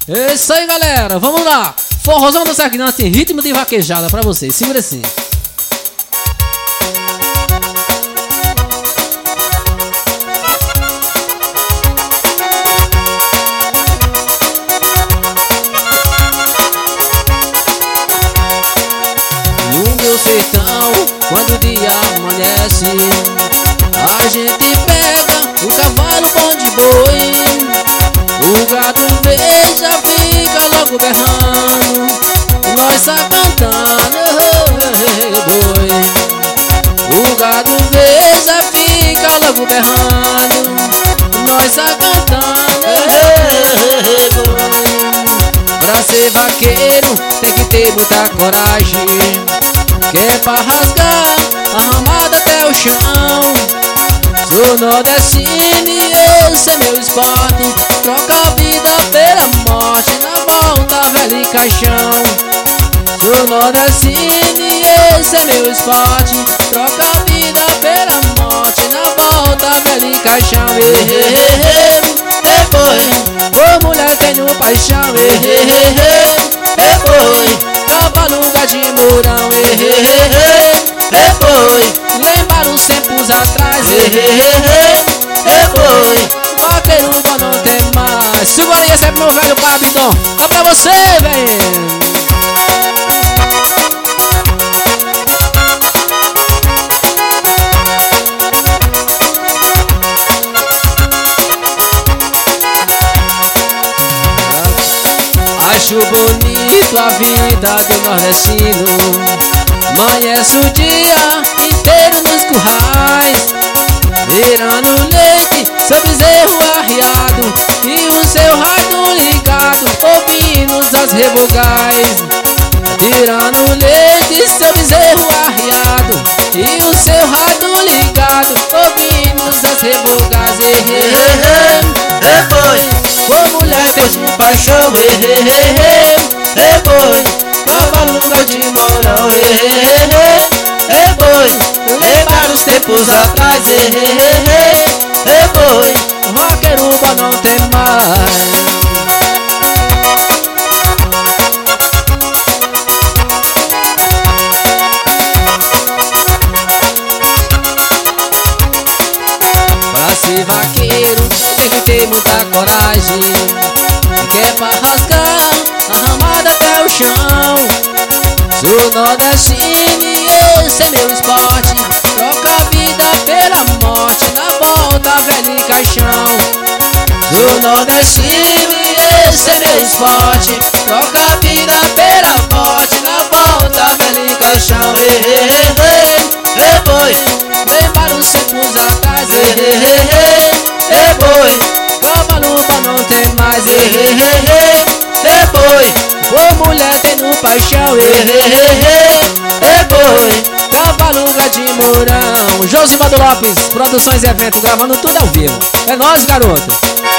É isso aí, galera, vamos lá. Forrozão do Saquinante em ritmo de vaquejada pra vocês, segura assim. No meu sertão, quando o dia amanhece, a gente pega o cavalo bom de boi. O gado veja, fica logo berrando, nós tá cantando, boi. O gado veja, fica logo berrando, nós tá cantando, boi. Pra ser vaqueiro tem que ter muita coragem, que é pra rasgar a ramada até o chão. Sou nordestino e esse é meu esporte, troca a vida pela morte, na volta velho e caixão. Sou nordestino e esse é meu esporte, troca a vida pela morte, na volta velho e caixão. Depois, ô mulher tenho paixão, depois, cavaluga de Mourão, depois, lembrar os tempos atrás, depois, vaqueiro bom não tem mais. Segura aí, esse é pro meu velho Babidon, é pra você, velho. Acho bonito a vida do nordestino, amanhece o dia inteiro nos currais, virando leite, seu bezerro arriado e o seu rádio ligado, ouvindo as revogais. Virando leite, seu bezerro arriado e o seu rádio ligado, ouvindo as revogais. Depois, ô mulher tem paixão, depois, cavaluga de Mourão, depois, lembrar os tempos atrás, depois, vaqueiro bom não tem mais. Pra ser vaqueiro tem que ter muita coragem, que é pra rasgar a ramada até o chão. Sou nordestino e esse é meu esporte, troca a vida pela morte, na volta velho e caixão. Sou nordestino e esse é meu esporte, troca a vida pela morte, na volta velho e caixão. Depois, lembrar os tempos atrás, depois, cavalo bom não tem mais, depois, ô mulher tem no paixão, depois, cavaluga de Mourão. Josimado Lopes, Produções e Evento, gravando tudo ao vivo. É nóis, garoto.